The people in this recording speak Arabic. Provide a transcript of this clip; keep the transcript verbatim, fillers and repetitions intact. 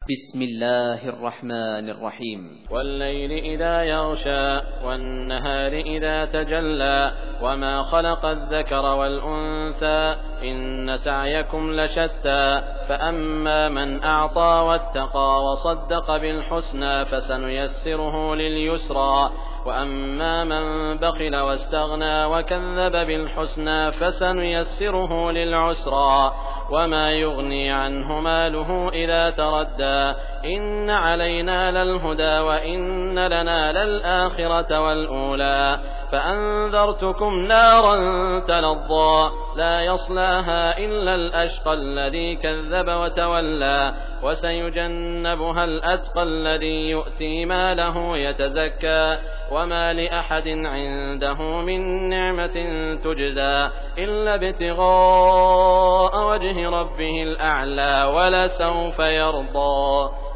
بسم الله الرحمن الرحيم والليل إذا يغشى والنهار إذا تجلى وما خلق الذكر والأنثى إن سعيكم لشتى فأما من أعطى واتقى وصدق بالحسنى فسنيسره لليسرى وأما من بخل واستغنى وكذب بالحسنى فسنيسره للعسرى وما يغني عنه ماله إذا تردى إن علينا للهدى وإن لنا للآخرة والأولى فأنذرتكم نارا تلظى لا يصلاها إلا الأشقى الذي كذب وتولى وسيجنبها الأتقى الذي يؤتي ماله يتزكى وما لأحد عنده من نعمة تجزى إلا ابتغاء وجه ربه الأعلى ولسوف يرضى.